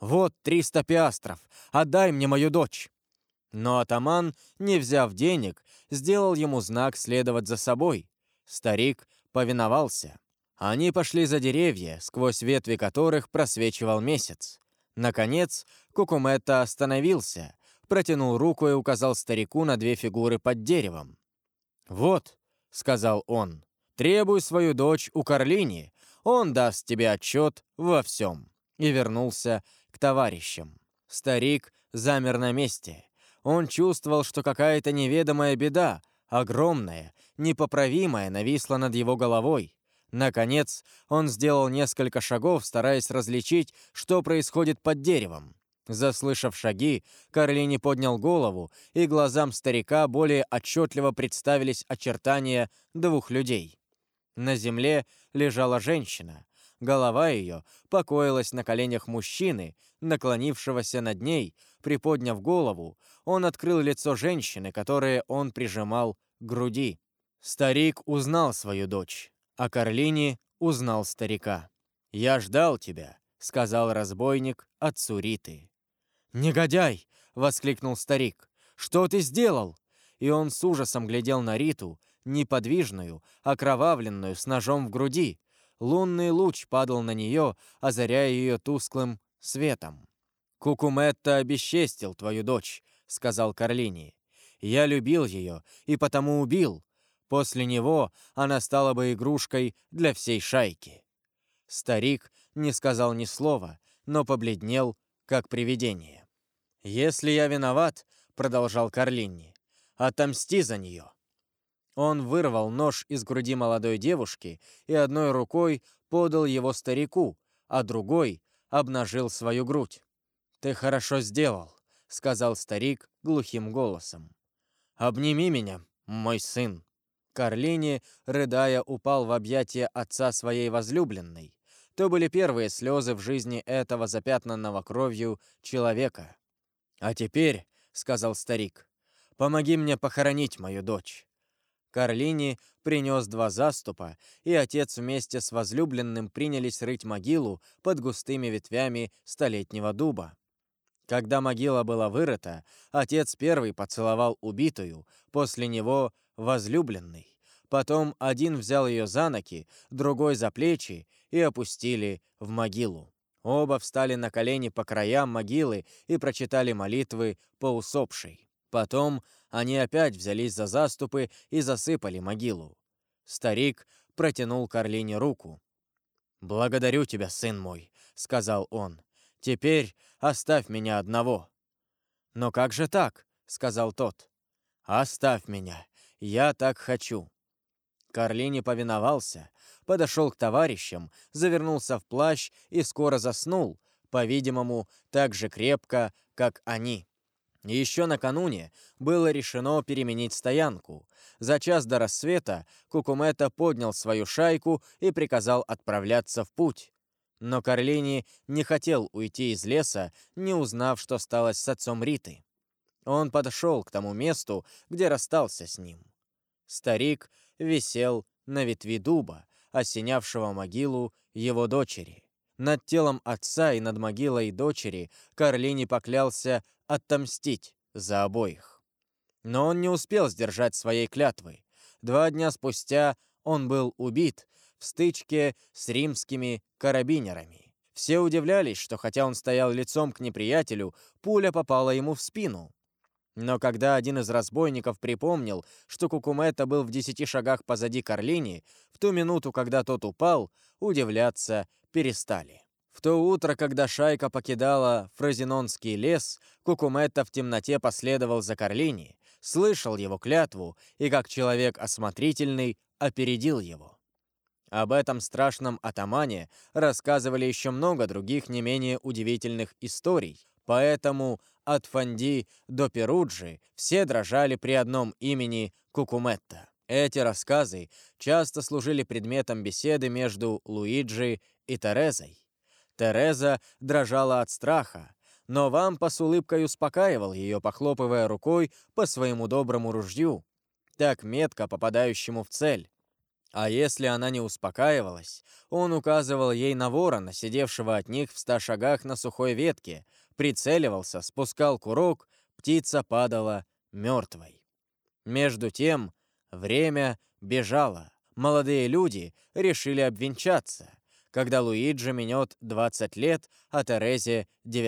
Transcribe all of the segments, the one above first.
«Вот 300 пиастров! Отдай мне мою дочь!» Но атаман, не взяв денег, сделал ему знак следовать за собой. Старик повиновался. Они пошли за деревья, сквозь ветви которых просвечивал месяц. Наконец, Кукуметта остановился, протянул руку и указал старику на 2 фигуры под деревом. «Вот», — сказал он, — «требуй свою дочь у Карлини, он даст тебе отчет во всем». И вернулся к товарищам. Старик замер на месте. Он чувствовал, что какая-то неведомая беда, огромная, непоправимая, нависла над его головой. Наконец, он сделал несколько шагов, стараясь различить, что происходит под деревом. Заслышав шаги, Карлини поднял голову, и глазам старика более отчетливо представились очертания 2 людей. На земле лежала женщина. Голова ее покоилась на коленях мужчины, наклонившегося над ней. Приподняв голову, он открыл лицо женщины, которое он прижимал к груди. Старик узнал свою дочь, а Карлини узнал старика. «Я ждал тебя», — сказал разбойник отцу Риты. «Негодяй!» — воскликнул старик. «Что ты сделал?» И он с ужасом глядел на Риту, неподвижную, окровавленную, с ножом в груди. Лунный луч падал на нее, озаряя ее тусклым светом. «Кукуметта обесчестил твою дочь», — сказал Карлини. «Я любил ее и потому убил. После него она стала бы игрушкой для всей шайки». Старик не сказал ни слова, но побледнел, как привидение. «Если я виноват, — продолжал Карлини, — отомсти за нее». Он вырвал нож из груди молодой девушки и одной рукой подал его старику, а другой обнажил свою грудь. «Ты хорошо сделал», — сказал старик глухим голосом. «Обними меня, мой сын». Карлини, рыдая, упал в объятия отца своей возлюбленной. То были первые слезы в жизни этого запятнанного кровью человека. «А теперь, — сказал старик, — помоги мне похоронить мою дочь». Карлини принес 2 заступа, и отец вместе с возлюбленным принялись рыть могилу под густыми ветвями столетнего дуба. Когда могила была вырыта, отец первый поцеловал убитую, после него — возлюбленный. Потом один взял ее за ноги, другой за плечи и опустили в могилу. Оба встали на колени по краям могилы и прочитали молитвы по усопшей. Потом они опять взялись за заступы и засыпали могилу. Старик протянул Карлине руку. «Благодарю тебя, сын мой», — сказал он. «Теперь оставь меня одного». «Но как же так?» — сказал тот. «Оставь меня, я так хочу». Карлини повиновался, подошел к товарищам, завернулся в плащ и скоро заснул, по-видимому, так же крепко, как они. Еще накануне было решено переменить стоянку. За час до рассвета Кукуметта поднял свою шайку и приказал отправляться в путь. Но Карлини не хотел уйти из леса, не узнав, что стало с отцом Риты. Он подошел к тому месту, где расстался с ним. Старик висел на ветви дуба, осенявшего могилу его дочери. Над телом отца и над могилой дочери Карлини поклялся отомстить за обоих. Но он не успел сдержать своей клятвы. 2 дня спустя он был убит в стычке с римскими карабинерами. Все удивлялись, что хотя он стоял лицом к неприятелю, пуля попала ему в спину. Но когда один из разбойников припомнил, что Кукуметта был в 10 шагах позади Карлини, в ту минуту, когда тот упал, удивляться перестали. В то утро, когда шайка покидала Фрозинонский лес, Кукуметта в темноте последовал за Карлини, слышал его клятву и, как человек осмотрительный, опередил его. Об этом страшном атамане рассказывали еще много других не менее удивительных историй, поэтому от Фонди до Перуджи все дрожали при одном имени Кукуметта. Эти рассказы часто служили предметом беседы между Луиджи и Терезой. Тереза дрожала от страха, но Вампа с улыбкой успокаивал ее, похлопывая рукой по своему доброму ружью, так метко попадающему в цель. А если она не успокаивалась, он указывал ей на ворона, сидевшего от них в 100 шагах на сухой ветке, прицеливался, спускал курок, птица падала мертвой. Между тем время бежало. Молодые люди решили обвенчаться, когда Луиджи минет 20 лет, а Терезе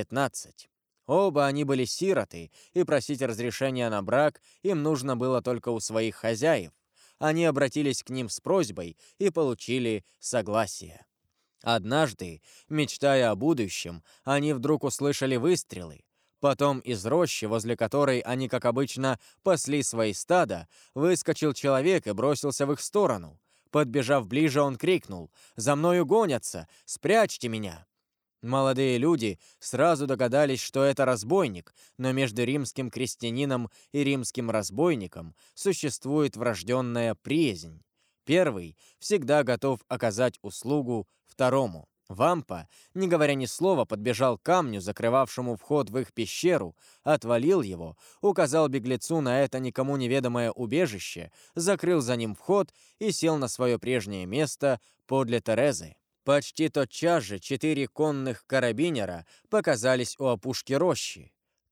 19. Оба они были сироты, и просить разрешения на брак им нужно было только у своих хозяев. Они обратились к ним с просьбой и получили согласие. Однажды, мечтая о будущем, они вдруг услышали выстрелы. Потом из рощи, возле которой они, как обычно, пасли свои стада, выскочил человек и бросился в их сторону. Подбежав ближе, он крикнул: «За мною гонятся! Спрячьте меня!» Молодые люди сразу догадались, что это разбойник, но между римским крестьянином и римским разбойником существует врожденная приязнь. Первый всегда готов оказать услугу второму. Вампа, не говоря ни слова, подбежал к камню, закрывавшему вход в их пещеру, отвалил его, указал беглецу на это никому неведомое убежище, закрыл за ним вход и сел на свое прежнее место подле Терезы. Почти тотчас же 4 конных карабинера показались у опушки рощи.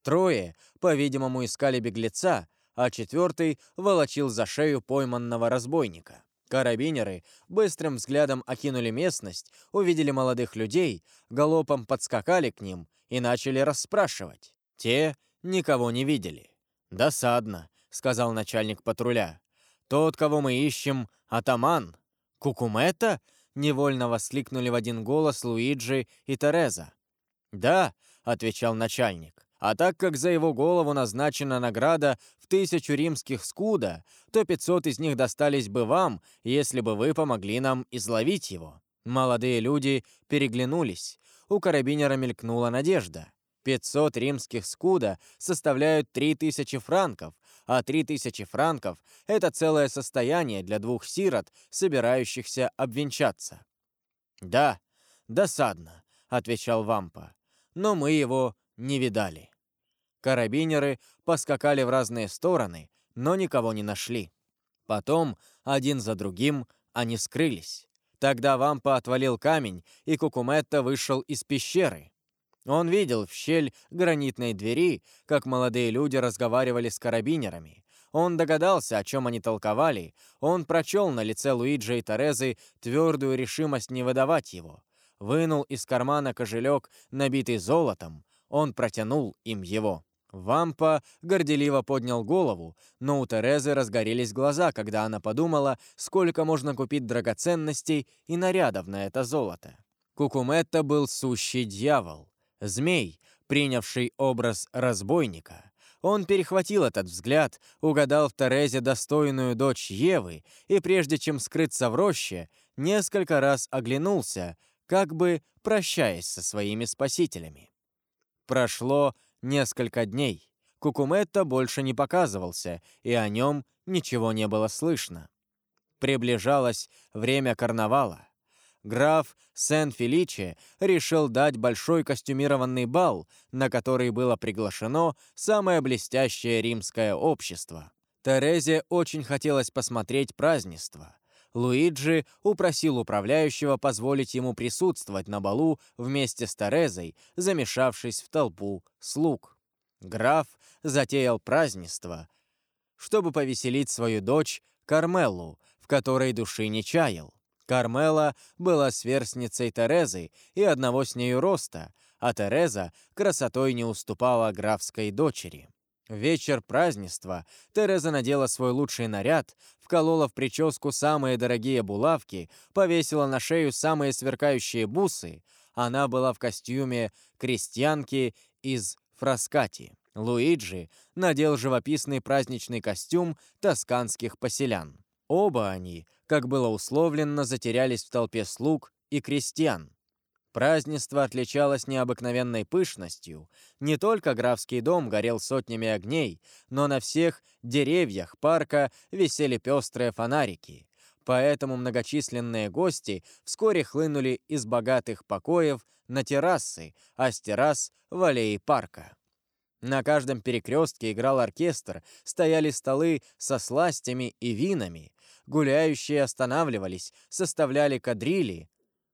3, по-видимому, искали беглеца, а 4 волочил за шею пойманного разбойника. Карабинеры быстрым взглядом окинули местность, увидели молодых людей, галопом подскакали к ним и начали расспрашивать. Те никого не видели. «Досадно», — сказал начальник патруля. «Тот, кого мы ищем, атаман». «Кукумета?» — невольно воскликнули в один голос Луиджи и Тереза. «Да», — отвечал начальник, «а так как за его голову назначена награда в 1000 римских скуда, то 500 из них достались бы вам, если бы вы помогли нам изловить его». Молодые люди переглянулись. У карабинера мелькнула надежда. 500 римских скуда составляют 3000 франков, а 3000 франков — это целое состояние для 2 сирот, собирающихся обвенчаться. «Да, досадно», — отвечал Вампа, «но мы его не видали». Карабинеры поскакали в разные стороны, но никого не нашли. Потом, один за другим, они скрылись. Тогда Вампа отвалил камень, и Кукуметто вышел из пещеры. Он видел в щель гранитной двери, как молодые люди разговаривали с карабинерами. Он догадался, о чем они толковали. Он прочел на лице Луиджи и Терезы твердую решимость не выдавать его. Вынул из кармана кошелек, набитый золотом. Он протянул им его. Вампа горделиво поднял голову, но у Терезы разгорелись глаза, когда она подумала, сколько можно купить драгоценностей и нарядов на это золото. Кукуметто был сущий дьявол. Змей, принявший образ разбойника. Он перехватил этот взгляд, угадал в Терезе достойную дочь Евы и, прежде чем скрыться в роще, несколько раз оглянулся, как бы прощаясь со своими спасителями. Прошло несколько дней. Кукуметто больше не показывался, и о нем ничего не было слышно. Приближалось время карнавала. Граф Сен-Феличе решил дать большой костюмированный бал, на который было приглашено самое блестящее римское общество. Терезе очень хотелось посмотреть празднество. Луиджи упросил управляющего позволить ему присутствовать на балу вместе с Терезой, замешавшись в толпу слуг. Граф затеял празднество, чтобы повеселить свою дочь Кармеллу, в которой души не чаял. Кармела была сверстницей Терезы и одного с нею роста, а Тереза красотой не уступала графской дочери. В вечер празднества Тереза надела свой лучший наряд, вколола в прическу самые дорогие булавки, повесила на шею самые сверкающие бусы. Она была в костюме крестьянки из Фраскати. Луиджи надел живописный праздничный костюм тосканских поселян. Оба они, как было условлено, затерялись в толпе слуг и крестьян. Празднество отличалось необыкновенной пышностью. Не только графский дом горел сотнями огней, но на всех деревьях парка висели пестрые фонарики. Поэтому многочисленные гости вскоре хлынули из богатых покоев на террасы, а с террас — в аллеи парка. На каждом перекрестке играл оркестр, стояли столы со сластями и винами. Гуляющие останавливались, составляли кадрили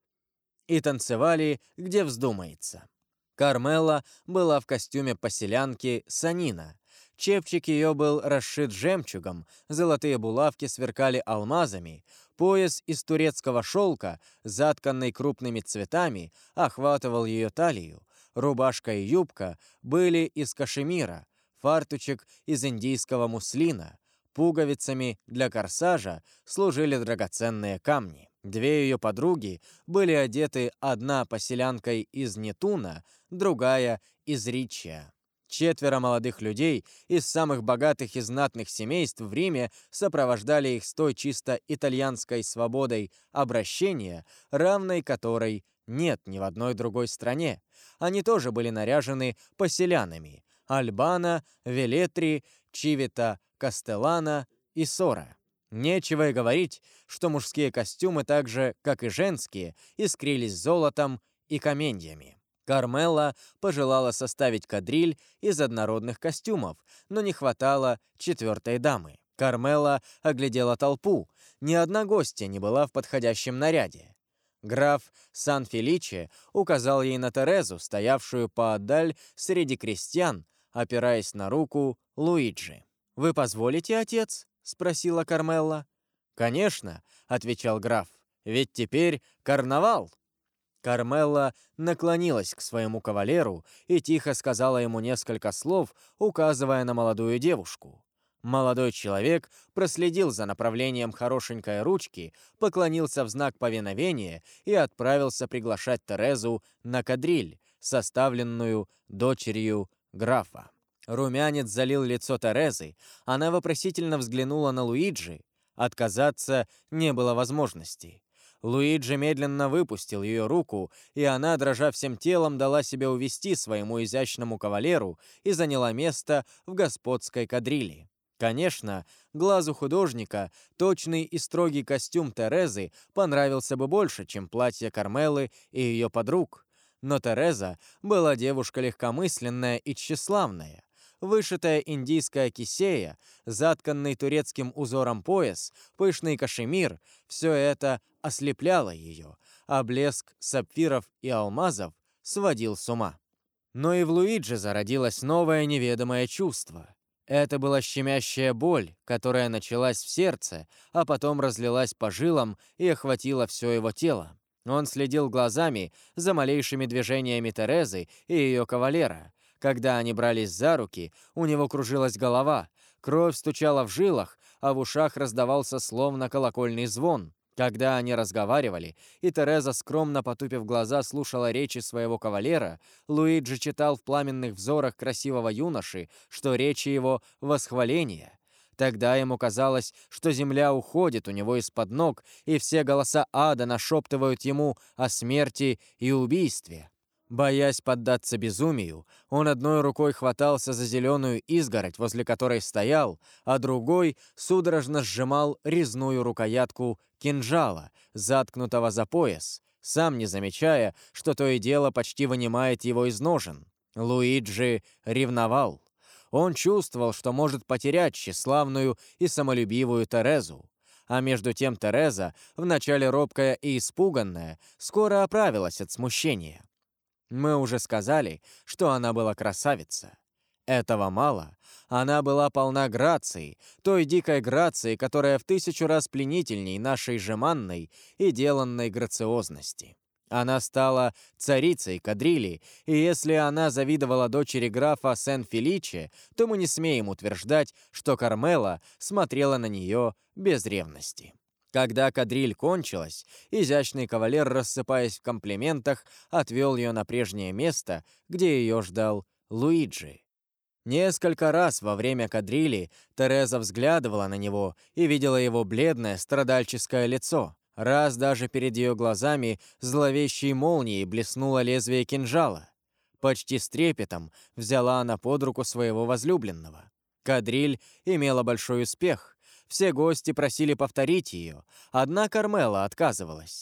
и танцевали, где вздумается. Кармела была в костюме поселянки Санина. Чепчик ее был расшит жемчугом, золотые булавки сверкали алмазами, пояс из турецкого шелка, затканный крупными цветами, охватывал ее талию, рубашка и юбка были из кашемира, фартучек из индийского муслина, пуговицами для корсажа служили драгоценные камни. Две ее подруги были одеты, одна поселянкой из Нетуна, другая из Ричия. 4 молодых людей из самых богатых и знатных семейств в Риме сопровождали их с той чисто итальянской свободой обращения, равной которой нет ни в одной другой стране. Они тоже были наряжены поселянами – Альбана, Велетри, Чивита, Кастеллана и Сора. Нечего и говорить, что мужские костюмы, так же, как и женские, искрились золотом и каменьями. Кармела пожелала составить кадриль из однородных костюмов, но не хватало 4-й дамы. Кармела оглядела толпу. Ни одна гостья не была в подходящем наряде. Граф Сан-Феличе указал ей на Терезу, стоявшую поодаль среди крестьян, опираясь на руку Луиджи. «Вы позволите, отец?» — спросила Кармелла. «Конечно», — отвечал граф, — «ведь теперь карнавал». Кармелла наклонилась к своему кавалеру и тихо сказала ему несколько слов, указывая на молодую девушку. Молодой человек проследил за направлением хорошенькой ручки, поклонился в знак повиновения и отправился приглашать Терезу на кадриль, составленную дочерью графа. Румянец залил лицо Терезы, она вопросительно взглянула на Луиджи. Отказаться не было возможности. Луиджи медленно выпустил ее руку, и она, дрожа всем телом, дала себя увести своему изящному кавалеру и заняла место в господской кадрили. Конечно, глазу художника точный и строгий костюм Терезы понравился бы больше, чем платье Кармелы и ее подруг. Но Тереза была девушка легкомысленная и тщеславная. Вышитая индийская кисея, затканный турецким узором пояс, пышный кашемир — все это ослепляло ее, а блеск сапфиров и алмазов сводил с ума. Но и в Луидже зародилось новое неведомое чувство. Это была щемящая боль, которая началась в сердце, а потом разлилась по жилам и охватила все его тело. Он следил глазами за малейшими движениями Терезы и ее кавалера. Когда они брались за руки, у него кружилась голова, кровь стучала в жилах, а в ушах раздавался словно колокольный звон. Когда они разговаривали, и Тереза, скромно потупив глаза, слушала речи своего кавалера, Луиджи читал в пламенных взорах красивого юноши, что речи его — восхваления. Тогда ему казалось, что земля уходит у него из-под ног, и все голоса ада нашептывают ему о смерти и убийстве. Боясь поддаться безумию, он одной рукой хватался за зеленую изгородь, возле которой стоял, а другой судорожно сжимал резную рукоятку кинжала, заткнутого за пояс, сам не замечая, что то и дело почти вынимает его из ножен. Луиджи ревновал. Он чувствовал, что может потерять тщеславную и самолюбивую Терезу. А между тем Тереза, вначале робкая и испуганная, скоро оправилась от смущения. Мы уже сказали, что она была красавица. Этого мало. Она была полна грации, той дикой грации, которая в 1000 раз пленительней нашей жеманной и деланной грациозности. Она стала царицей кадрили, и если она завидовала дочери графа Сен-Феличе, то мы не смеем утверждать, что Кармела смотрела на нее без ревности. Когда кадриль кончилась, изящный кавалер, рассыпаясь в комплиментах, отвел ее на прежнее место, где ее ждал Луиджи. Несколько раз во время кадрили Тереза взглядывала на него и видела его бледное страдальческое лицо. Раз даже перед ее глазами зловещей молнией блеснуло лезвие кинжала. Почти с трепетом взяла она под руку своего возлюбленного. Кадриль имела большой успех. Все гости просили повторить ее, одна Кармела отказывалась.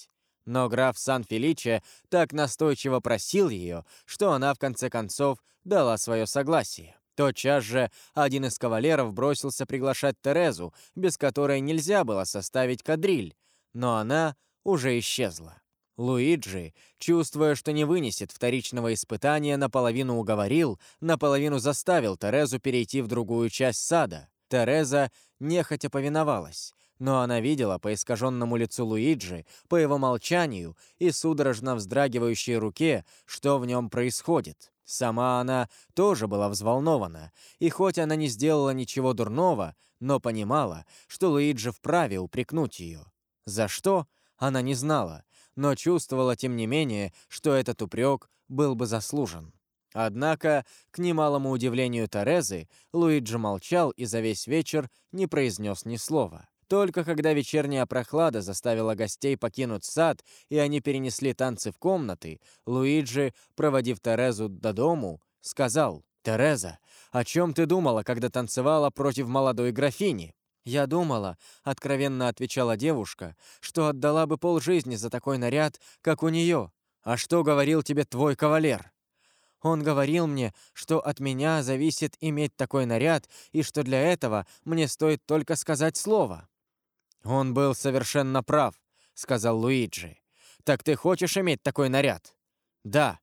Но граф Сан-Феличе так настойчиво просил ее, что она в конце концов дала свое согласие. Тотчас же один из кавалеров бросился приглашать Терезу, без которой нельзя было составить кадриль, но она уже исчезла. Луиджи, чувствуя, что не вынесет вторичного испытания, наполовину уговорил, наполовину заставил Терезу перейти в другую часть сада. Тереза нехотя повиновалась, но она видела по искаженному лицу Луиджи, по его молчанию и судорожно вздрагивающей руке, что в нем происходит. Сама она тоже была взволнована, и хоть она не сделала ничего дурного, но понимала, что Луиджи вправе упрекнуть ее. За что? Она не знала, но чувствовала, тем не менее, что этот упрек был бы заслужен. Однако, к немалому удивлению Терезы, Луиджи молчал и за весь вечер не произнес ни слова. Только когда вечерняя прохлада заставила гостей покинуть сад, и они перенесли танцы в комнаты, Луиджи, проводив Терезу до дому, сказал: «Тереза, о чем ты думала, когда танцевала против молодой графини?» «Я думала», — откровенно отвечала девушка, «что отдала бы полжизни за такой наряд, как у нее. А что говорил тебе твой кавалер?» «Он говорил мне, что от меня зависит иметь такой наряд, и что для этого мне стоит только сказать слово». «Он был совершенно прав», — сказал Луиджи. «Так ты хочешь иметь такой наряд?» «Да.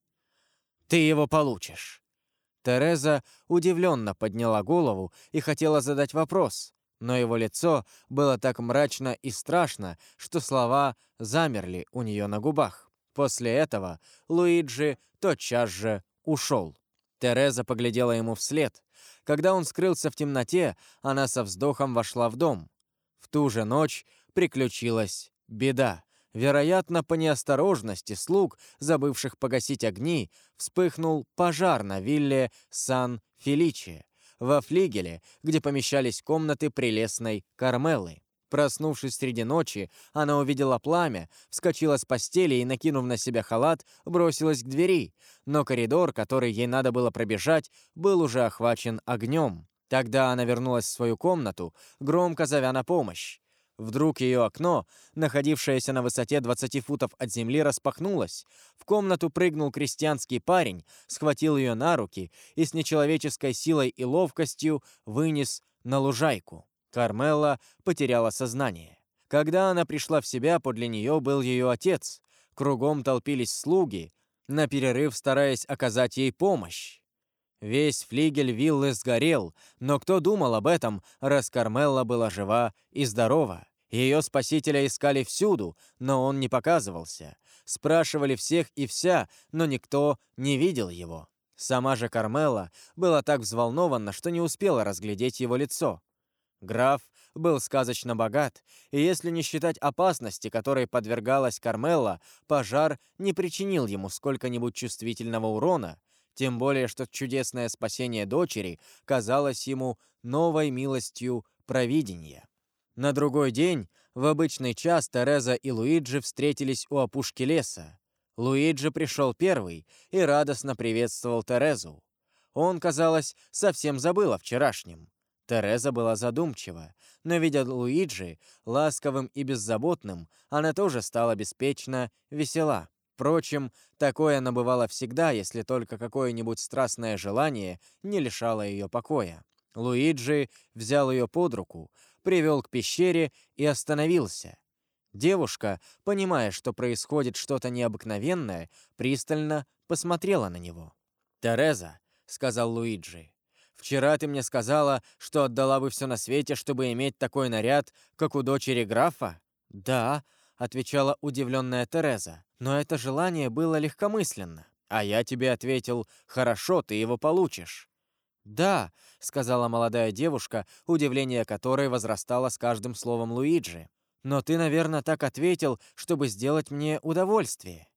Ты его получишь». Тереза удивленно подняла голову и хотела задать вопрос, но его лицо было так мрачно и страшно, что слова замерли у нее на губах. После этого Луиджи тотчас же ушел. Тереза поглядела ему вслед. Когда он скрылся в темноте, она со вздохом вошла в дом. В ту же ночь приключилась беда. Вероятно, по неосторожности слуг, забывших погасить огни, вспыхнул пожар на вилле Сан-Феличе, во флигеле, где помещались комнаты прелестной Кармеллы. Проснувшись среди ночи, она увидела пламя, вскочила с постели и, накинув на себя халат, бросилась к двери, но коридор, который ей надо было пробежать, был уже охвачен огнем. Тогда она вернулась в свою комнату, громко зовя на помощь. Вдруг ее окно, находившееся на высоте 20 футов от земли, распахнулось. В комнату прыгнул крестьянский парень, схватил ее на руки и с нечеловеческой силой и ловкостью вынес на лужайку. Кармелла потеряла сознание. Когда она пришла в себя, подле нее был ее отец. Кругом толпились слуги, на перерыв стараясь оказать ей помощь. Весь флигель виллы сгорел, но кто думал об этом, раз Кармелла была жива и здорова? Ее спасителя искали всюду, но он не показывался. Спрашивали всех и вся, но никто не видел его. Сама же Кармелла была так взволнована, что не успела разглядеть его лицо. Граф был сказочно богат, и если не считать опасности, которой подвергалась Кармелла, пожар не причинил ему сколько-нибудь чувствительного урона, тем более что чудесное спасение дочери казалось ему новой милостью провидения. На другой день, в обычный час, Тереза и Луиджи встретились у опушки леса. Луиджи пришел первый и радостно приветствовал Терезу. Он, казалось, совсем забыл о вчерашнем. Тереза была задумчива, но, видя Луиджи ласковым и беззаботным, она тоже стала беспечно весела. Впрочем, такое она бывало всегда, если только какое-нибудь страстное желание не лишало ее покоя. Луиджи взял ее под руку, привел к пещере и остановился. Девушка, понимая, что происходит что-то необыкновенное, пристально посмотрела на него. «Тереза», — сказал Луиджи, — «вчера ты мне сказала, что отдала бы все на свете, чтобы иметь такой наряд, как у дочери графа?» «Да», — отвечала удивленная Тереза, «но это желание было легкомысленно». А я тебе ответил: «Хорошо, ты его получишь». «Да», — сказала молодая девушка, удивление которой возрастало с каждым словом Луиджи. «Но ты, наверное, так ответил, чтобы сделать мне удовольствие».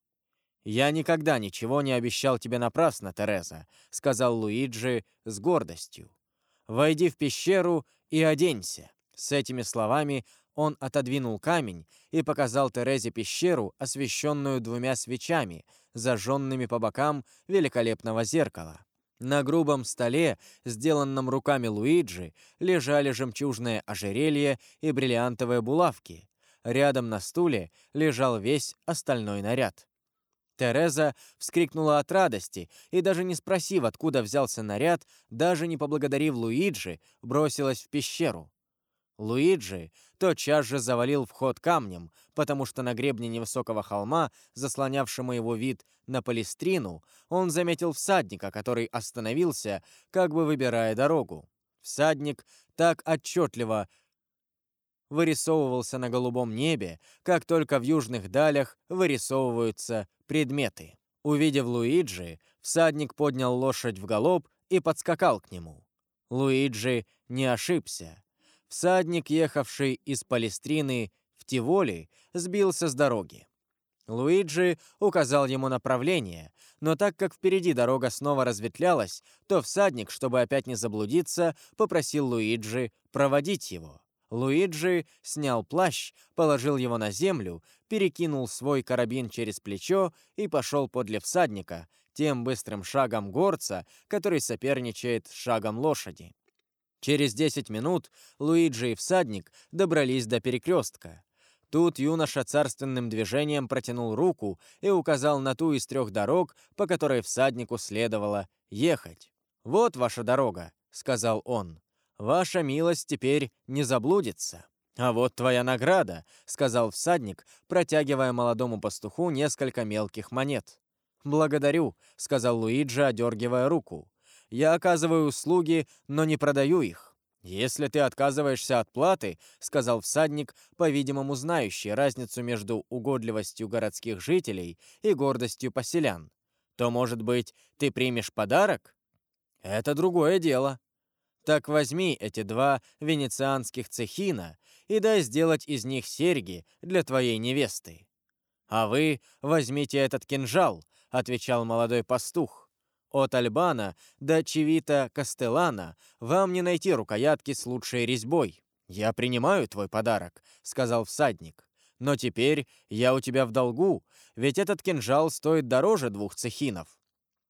«Я никогда ничего не обещал тебе напрасно, Тереза», — сказал Луиджи с гордостью. «Войди в пещеру и оденься». С этими словами он отодвинул камень и показал Терезе пещеру, освещенную 2 свечами, зажженными по бокам великолепного зеркала. На грубом столе, сделанном руками Луиджи, лежали жемчужное ожерелье и бриллиантовые булавки. Рядом на стуле лежал весь остальной наряд. Тереза вскрикнула от радости и, даже не спросив, откуда взялся наряд, даже не поблагодарив Луиджи, бросилась в пещеру. Луиджи тотчас же завалил вход камнем, потому что на гребне невысокого холма, заслонявшему его вид на Палестрину, он заметил всадника, который остановился, как бы выбирая дорогу. Всадник так отчетливо вырисовывался на голубом небе, как только в южных далях вырисовываются предметы. Увидев Луиджи, всадник поднял лошадь в галоп и подскакал к нему. Луиджи не ошибся. Всадник, ехавший из Палестрины в Тиволи, сбился с дороги. Луиджи указал ему направление, но так как впереди дорога снова разветвлялась, то всадник, чтобы опять не заблудиться, попросил Луиджи проводить его. Луиджи снял плащ, положил его на землю, перекинул свой карабин через плечо и пошел подле всадника, тем быстрым шагом горца, который соперничает с шагом лошади. Через 10 минут Луиджи и всадник добрались до перекрестка. Тут юноша царственным движением протянул руку и указал на ту из 3 дорог, по которой всаднику следовало ехать. «Вот ваша дорога», — сказал он. «Ваша милость теперь не заблудится». «А вот твоя награда», — сказал всадник, протягивая молодому пастуху несколько мелких монет. «Благодарю», — сказал Луиджи, одергивая руку. «Я оказываю услуги, но не продаю их». «Если ты отказываешься от платы», — сказал всадник, по-видимому знающий разницу между угодливостью городских жителей и гордостью поселян, «то, может быть, ты примешь подарок?» «Это другое дело». «Так возьми эти 2 венецианских цехина и дай сделать из них серьги для твоей невесты». «А вы возьмите этот кинжал», — отвечал молодой пастух. «От Альбана до Чивита Кастеллана вам не найти рукоятки с лучшей резьбой». «Я принимаю твой подарок», — сказал всадник. «Но теперь я у тебя в долгу, ведь этот кинжал стоит дороже 2 цехинов.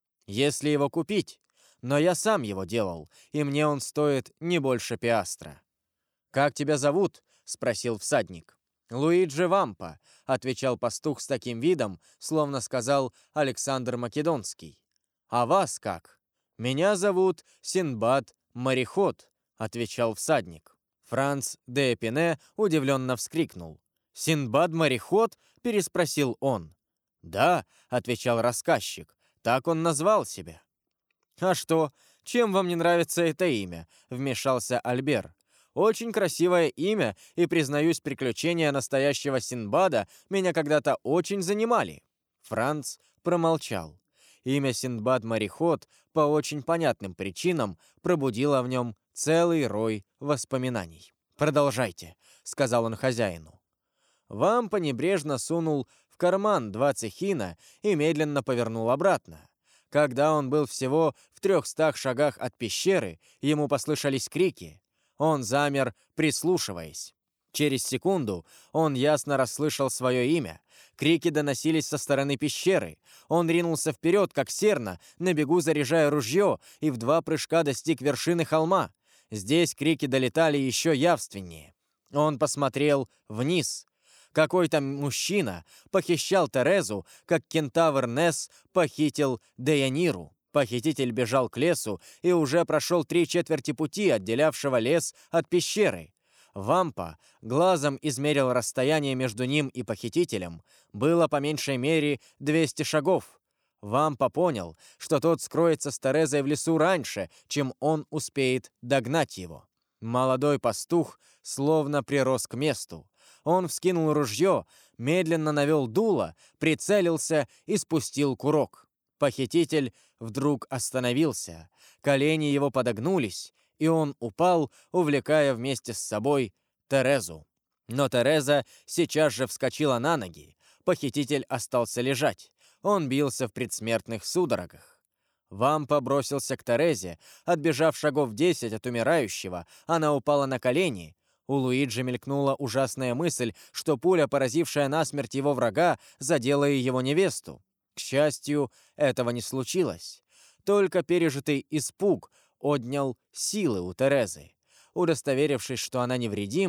Если его купить, но я сам его делал, и мне он стоит не больше пиастра». «Как тебя зовут?» — спросил всадник. «Луиджи Вампа», — отвечал пастух с таким видом, словно сказал Александр Македонский. «А вас как?» «Меня зовут Синдбад Мореход», — отвечал всадник. Франц де Эпине удивленно вскрикнул. «Синдбад Мореход?» — переспросил он. «Да», — отвечал рассказчик, — «так он назвал себя». «А что, чем вам не нравится это имя?» — вмешался Альбер. «Очень красивое имя, и, признаюсь, приключения настоящего Синдбада меня когда-то очень занимали». Франц промолчал. Имя Синдбад-мореход по очень понятным причинам пробудило в нем целый рой воспоминаний. «Продолжайте», — сказал он хозяину. Вампа небрежно сунул в карман 2 цехина и медленно повернул обратно. Когда он был всего в 300 шагах от пещеры, ему послышались крики. Он замер, прислушиваясь. Через секунду он ясно расслышал свое имя. Крики доносились со стороны пещеры. Он ринулся вперед, как серна, на бегу заряжая ружье, и в 2 прыжка достиг вершины холма. Здесь крики долетали еще явственнее. Он посмотрел вниз. Какой-то мужчина похищал Терезу, как кентавр Несс похитил Деяниру. Похититель бежал к лесу и уже прошел 3/4 пути, отделявшего лес от пещеры. Вампа глазом измерил расстояние между ним и похитителем. Было по меньшей мере 200 шагов. Вампа понял, что тот скроется с Терезой в лесу раньше, чем он успеет догнать его. Молодой пастух словно прирос к месту. Он вскинул ружье, медленно навел дуло, прицелился и спустил курок. Похититель вдруг остановился. Колени его подогнулись, и он упал, увлекая вместе с собой Терезу. Но Тереза сейчас же вскочила на ноги. Похититель остался лежать. Он бился в предсмертных судорогах. Вампа бросился к Терезе. Отбежав шагов 10 от умирающего, она упала на колени. У Луиджи мелькнула ужасная мысль, что пуля, поразившая насмерть его врага, задела и его невесту. К счастью, этого не случилось. Только пережитый испуг отнял силы у Терезы. Удостоверившись, что она невредима,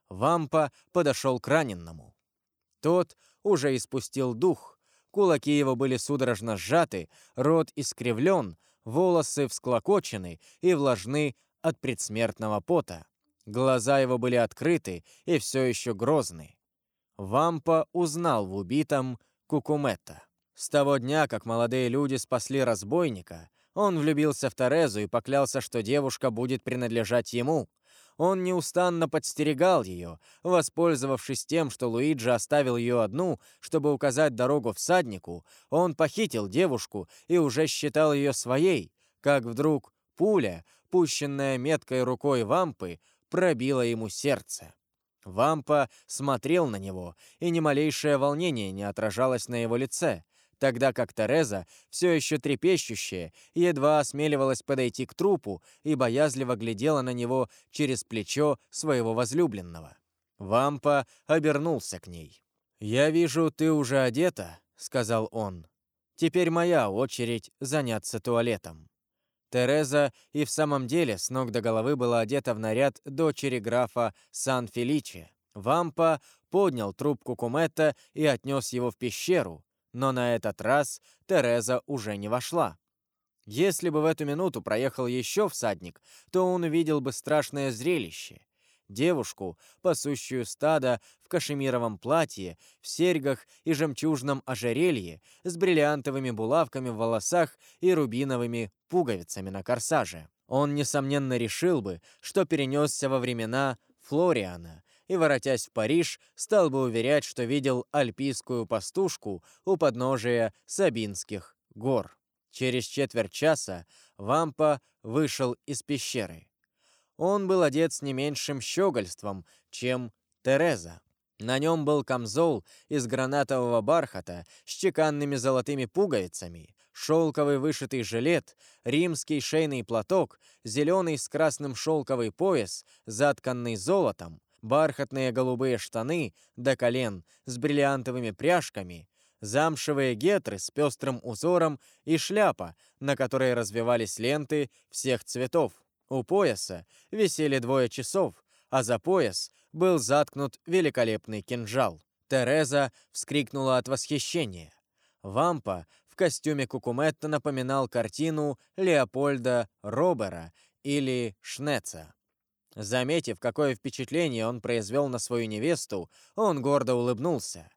Вампа подошел к раненному. Тот уже испустил дух. Кулаки его были судорожно сжаты, рот искривлен, волосы всклокочены и влажны от предсмертного пота. Глаза его были открыты и все еще грозны. Вампа узнал в убитом Кукумета. С того дня, как молодые люди спасли разбойника, он влюбился в Терезу и поклялся, что девушка будет принадлежать ему. Он неустанно подстерегал ее, воспользовавшись тем, что Луиджи оставил ее одну, чтобы указать дорогу всаднику. Он похитил девушку и уже считал ее своей, как вдруг пуля, пущенная меткой рукой Вампы, пробила ему сердце. Вампа смотрел на него, и ни малейшее волнение не отражалось на его лице, тогда как Тереза, все еще трепещущая, едва осмеливалась подойти к трупу и боязливо глядела на него через плечо своего возлюбленного. Вампа обернулся к ней. «Я вижу, ты уже одета», — сказал он. «Теперь моя очередь заняться туалетом». Тереза и в самом деле с ног до головы была одета в наряд дочери графа Сан-Феличе. Вампа поднял труп Кукумета и отнес его в пещеру, но на этот раз Тереза уже не вошла. Если бы в эту минуту проехал еще всадник, то он увидел бы страшное зрелище. Девушку, пасущую стадо в кашемировом платье, в серьгах и жемчужном ожерелье, с бриллиантовыми булавками в волосах и рубиновыми пуговицами на корсаже. Он, несомненно, решил бы, что перенесся во времена Флориана, и, воротясь в Париж, стал бы уверять, что видел альпийскую пастушку у подножия Сабинских гор. Через четверть часа Вампа вышел из пещеры. Он был одет с не меньшим щегольством, чем Тереза. На нем был камзол из гранатового бархата с чеканными золотыми пуговицами, шелковый вышитый жилет, римский шейный платок, зеленый с красным шелковый пояс, затканный золотом, бархатные голубые штаны до колен с бриллиантовыми пряжками, замшевые гетры с пестрым узором и шляпа, на которой развивались ленты всех цветов. У пояса висели 2 часов, а за пояс был заткнут великолепный кинжал. Тереза вскрикнула от восхищения. Вампа в костюме Кукуметта напоминал картину Леопольда Робера или Шнеца. Заметив, какое впечатление он произвел на свою невесту, он гордо улыбнулся.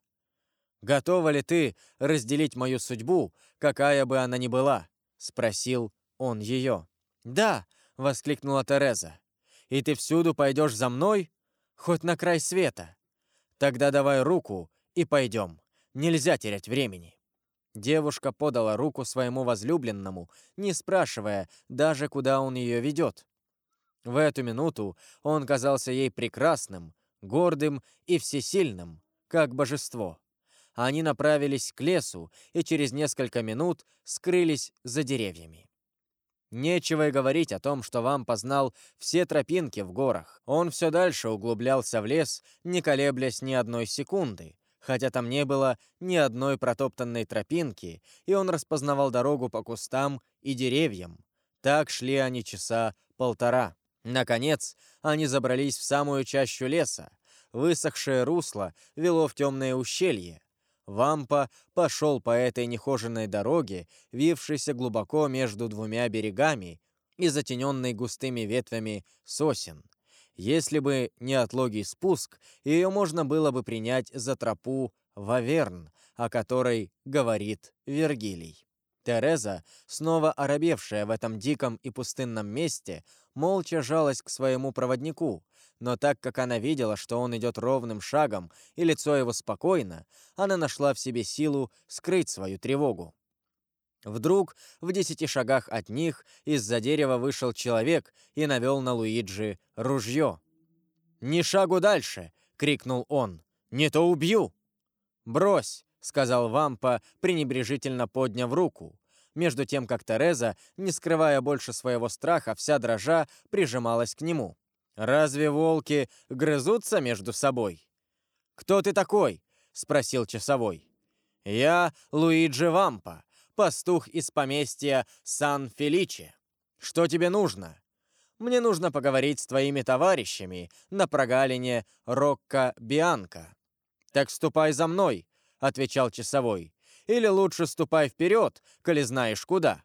«Готова ли ты разделить мою судьбу, какая бы она ни была?» — спросил он ее. «Да!» — воскликнула Тереза. «И ты всюду пойдешь за мной? Хоть на край света. Тогда давай руку и пойдем. Нельзя терять времени». Девушка подала руку своему возлюбленному, не спрашивая даже, куда он ее ведет. В эту минуту он казался ей прекрасным, гордым и всесильным, как божество. Они направились к лесу и через несколько минут скрылись за деревьями. Нечего и говорить о том, что Вампа знал все тропинки в горах. Он все дальше углублялся в лес, не колеблясь ни одной секунды, хотя там не было ни одной протоптанной тропинки, и он распознавал дорогу по кустам и деревьям. Так шли они часа полтора. Наконец, они забрались в самую чащу леса. Высохшее русло вело в темное ущелье. Вампа пошел по этой нехоженной дороге, вившейся глубоко между 2 берегами и затененной густыми ветвями сосен. Если бы не отлогий спуск, ее можно было бы принять за тропу в Аверн, о которой говорит Вергилий. Тереза, снова оробевшая в этом диком и пустынном месте, молча жалась к своему проводнику, но так как она видела, что он идет ровным шагом и лицо его спокойно, она нашла в себе силу скрыть свою тревогу. Вдруг в 10 шагах от них из-за дерева вышел человек и навел на Луиджи ружье. «Ни шагу дальше!» — крикнул он. «Не то убью!» «Брось!» — сказал Вампа, пренебрежительно подняв руку, между тем как Тереза, не скрывая больше своего страха, вся дрожа, прижималась к нему. «Разве волки грызутся между собой?» «Кто ты такой?» — спросил часовой. «Я Луиджи Вампа, пастух из поместья Сан-Феличе. Что тебе нужно?» Мне нужно поговорить с твоими товарищами на прогалине Рокка-Бианка». «Так ступай за мной», — отвечал часовой. «Или лучше ступай вперед, коли знаешь куда».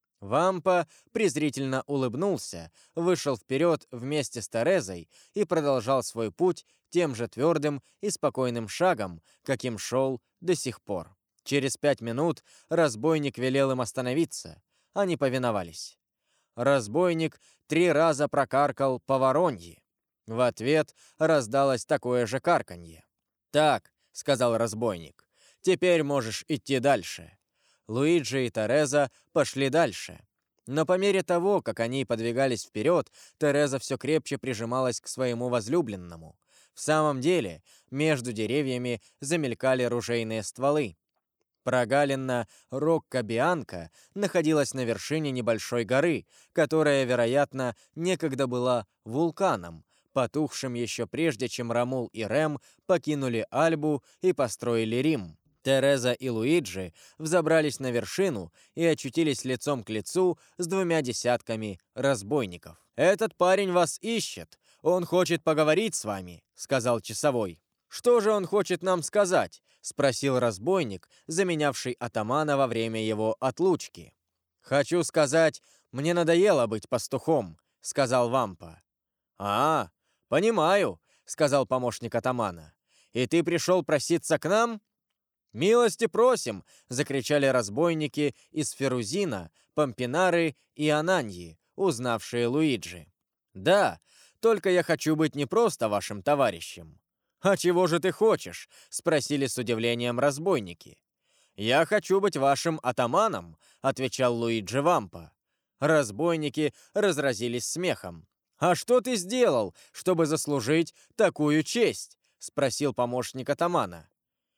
Вампа презрительно улыбнулся, вышел вперед вместе с Терезой и продолжал свой путь тем же твердым и спокойным шагом, каким шел до сих пор. Через 5 минут разбойник велел им остановиться. Они повиновались. Разбойник 3 раза прокаркал по воронье. В ответ раздалось такое же карканье. «Так», — сказал разбойник, — «теперь можешь идти дальше». Луиджи и Тереза пошли дальше. Но по мере того, как они подвигались вперед, Тереза все крепче прижималась к своему возлюбленному. В самом деле, между деревьями замелькали ружейные стволы. Прогалина Рокка-Бианка находилась на вершине небольшой горы, которая, вероятно, некогда была вулканом, потухшим еще прежде, чем Ромул и Рем покинули Альбу и построили Рим. Тереза и Луиджи взобрались на вершину и очутились лицом к лицу с 2 десятками разбойников. «Этот парень вас ищет. Он хочет поговорить с вами», — сказал часовой. «Что же он хочет нам сказать?» — спросил разбойник, заменявший атамана во время его отлучки. «Хочу сказать, мне надоело быть пастухом», — сказал Вампа. «А, понимаю», — сказал помощник атамана. «И ты пришел проситься к нам?» «Милости просим!» — закричали разбойники из Ферузина, Помпинары и Ананьи, узнавшие Луиджи. «Да, только я хочу быть не просто вашим товарищем». «А чего же ты хочешь?» — спросили с удивлением разбойники. «Я хочу быть вашим атаманом», — отвечал Луиджи Вампа. Разбойники разразились смехом. «А что ты сделал, чтобы заслужить такую честь?» — спросил помощник атамана.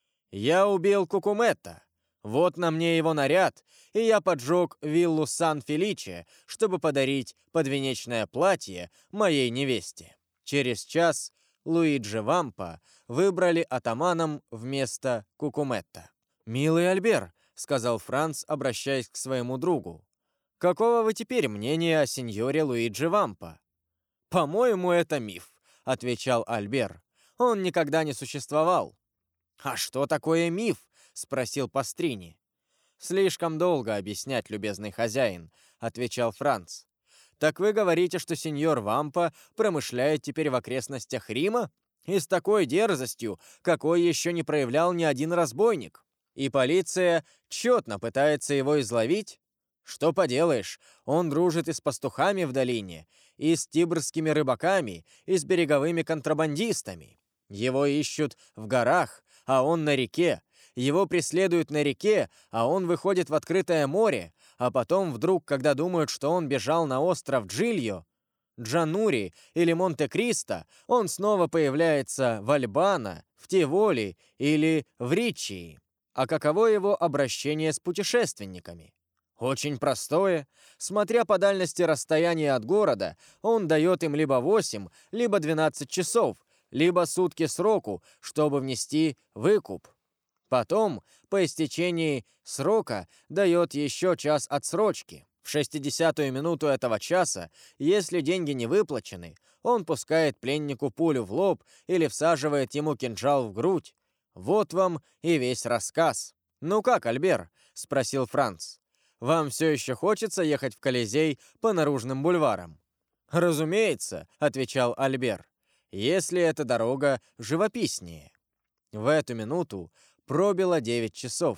«Я убил Кукуметта. Вот на мне его наряд, и я поджег виллу Сан-Феличе, чтобы подарить подвенечное платье моей невесте». Через час Луиджи Вампа выбрали атаманом вместо Кукуметта. «Милый Альбер», — сказал Франц, обращаясь к своему другу, — «какого вы теперь мнения о сеньоре Луиджи Вампа?» «По-моему, это миф», — отвечал Альбер. «Он никогда не существовал». «А что такое миф?» — спросил Пастрини. «Слишком долго объяснять, любезный хозяин», — отвечал Франц. «Так вы говорите, что сеньор Вампа промышляет теперь в окрестностях Рима? И с такой дерзостью, какой еще не проявлял ни один разбойник. И полиция тщетно пытается его изловить? Что поделаешь, он дружит и с пастухами в долине, и с тибрскими рыбаками, и с береговыми контрабандистами. Его ищут в горах, а он на реке. Его преследуют на реке, а он выходит в открытое море. А потом вдруг, когда думают, что он бежал на остров Джильо, Джанури или Монте-Кристо, он снова появляется в Альбано, в Тиволи или в Риччии. А каково его обращение с путешественниками? Очень простое. Смотря по дальности расстояния от города, он дает им либо 8, либо 12 часов, либо сутки сроку, чтобы внести выкуп. Потом, по истечении срока, дает еще час отсрочки. В 60-ю минуту этого часа, если деньги не выплачены, он пускает пленнику пулю в лоб или всаживает ему кинжал в грудь. Вот вам и весь рассказ. «Ну как, Альбер?» — спросил Франц. «Вам все еще хочется ехать в Колизей по наружным бульварам?» «Разумеется», — отвечал Альбер, «если эта дорога живописнее». В эту минуту пробило 9 часов.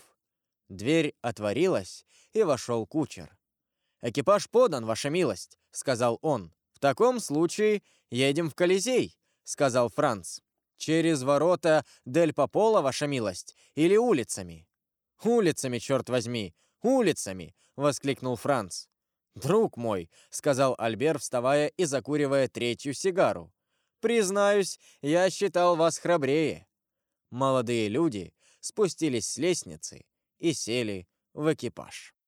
Дверь отворилась, и вошел кучер. «Экипаж подан, ваша милость», — сказал он. «В таком случае едем в Колизей», — сказал Франц. «Через ворота Дель Пополо, ваша милость, или улицами?» «Улицами, черт возьми, улицами!» — воскликнул Франц. «Друг мой», — сказал Альбер, вставая и закуривая 3-ю сигару, «признаюсь, я считал вас храбрее». Молодые люди спустились с лестницы и сели в экипаж.